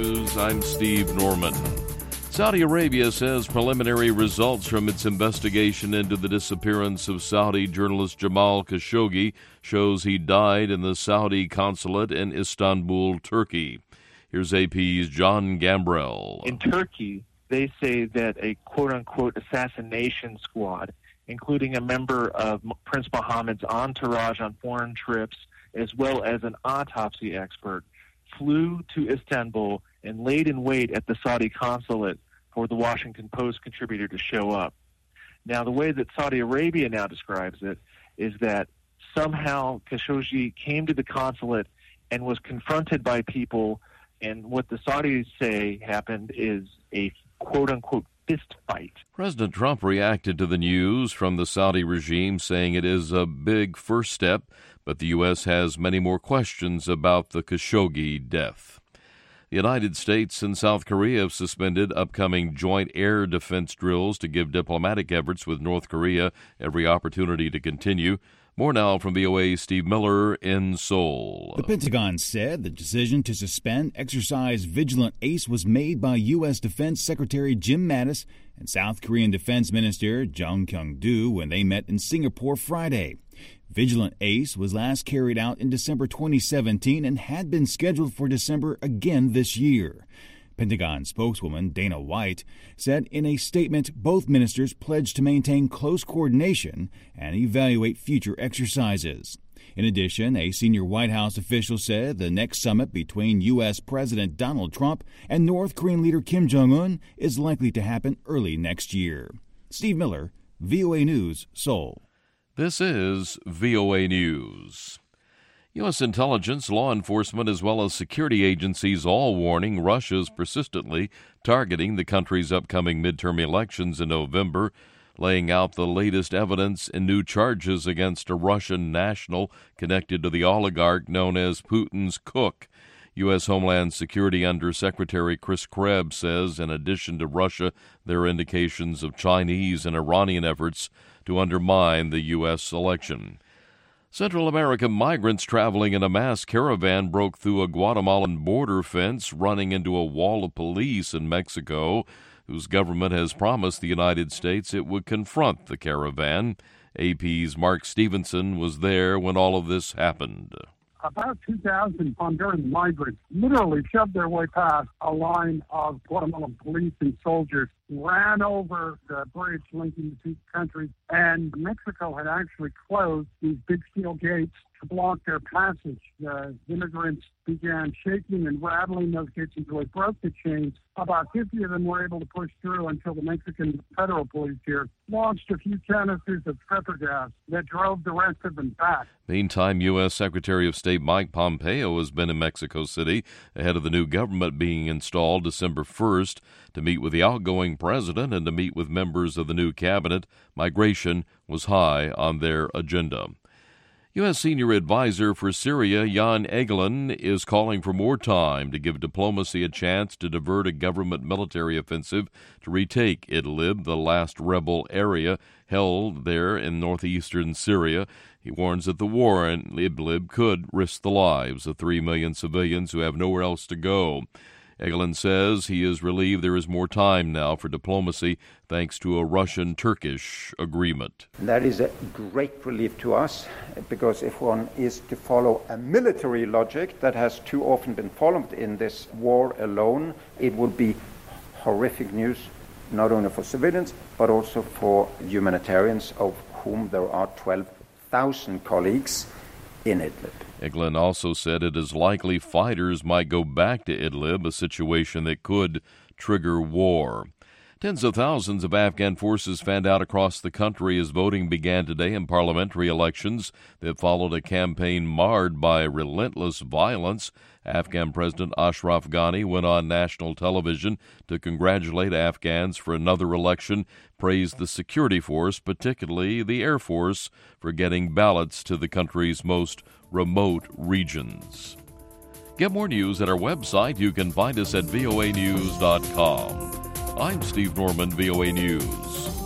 News, I'm Steve Norman. Saudi Arabia says preliminary results from its investigation into the disappearance of Saudi journalist Jamal Khashoggi shows he died in the Saudi consulate in Istanbul, Turkey. Here's AP's John Gambrell. In Turkey, they say that a quote-unquote assassination squad, including a member of Prince Mohammed's entourage on foreign trips, as well as an autopsy expert, flew to Istanbul and laid in wait at the Saudi consulate for the Washington Post contributor to show up. Now, the way that Saudi Arabia now describes it is that somehow Khashoggi came to the consulate and was confronted by people, and what the Saudis say happened is a quote-unquote fist fight. President Trump reacted to the news from the Saudi regime, saying it is a big first step, but the U.S. has many more questions about the Khashoggi death. The United States and South Korea have suspended upcoming joint air defense drills to give diplomatic efforts with North Korea every opportunity to continue. More now from VOA Steve Miller in Seoul. The Pentagon said the decision to suspend Exercise Vigilant Ace was made by U.S. Defense Secretary Jim Mattis and South Korean Defense Minister Jung Kyung-do when they met in Singapore Friday. Vigilant Ace was last carried out in December 2017 and had been scheduled for December again this year. Pentagon spokeswoman Dana White said in a statement both ministers pledged to maintain close coordination and evaluate future exercises. In addition, a senior White House official said the next summit between U.S. President Donald Trump and North Korean leader Kim Jong-un is likely to happen early next year. Steve Miller, VOA News, Seoul. This is VOA News. U.S. intelligence, law enforcement, as well as security agencies all warning Russia's persistently targeting the country's upcoming midterm elections in November, laying out the latest evidence and new charges against a Russian national connected to the oligarch known as Putin's cook. U.S. Homeland Security Undersecretary Chris Krebs says in addition to Russia, there are indications of Chinese and Iranian efforts to undermine the U.S. election. Central American migrants traveling in a mass caravan broke through a Guatemalan border fence, running into a wall of police in Mexico, whose government has promised the United States it would confront the caravan. AP's Mark Stevenson was there when all of this happened. About 2,000 Honduran migrants literally shoved their way past a line of Guatemalan police and soldiers, ran over the bridge linking the two countries, and Mexico had actually closed these big steel gates to block their passage. The immigrants began shaking and rattling those gates until they broke the chains. About 50 of them were able to push through until the Mexican federal police here launched a few canisters of pepper gas that drove the rest of them back. Meantime, U.S. Secretary of State Mike Pompeo has been in Mexico City ahead of the new government being installed December 1st to meet with the outgoing president and to meet with members of the new cabinet. Migration was high on their agenda. U.S. Senior Advisor for Syria, Jan Egeland, is calling for more time to give diplomacy a chance to divert a government military offensive to retake Idlib, the last rebel area held there in northeastern Syria. He warns that the war in Idlib could risk the lives of 3 million civilians who have nowhere else to go. Egeland says he is relieved there is more time now for diplomacy thanks to a Russian-Turkish agreement. That is a great relief to us because if one is to follow a military logic that has too often been followed in this war alone, it would be horrific news not only for civilians but also for humanitarians, of whom there are 12,000 colleagues in Idlib. Egeland also said it is likely fighters might go back to Idlib, a situation that could trigger war. Tens of thousands of Afghan forces fanned out across the country as voting began today in parliamentary elections that followed a campaign marred by relentless violence. Afghan President Ashraf Ghani went on national television to congratulate Afghans for another election, praised the security force, particularly the Air Force, for getting ballots to the country's most remote regions. Get more news at our website. You can find us at voanews.com. I'm Steve Norman, VOA News.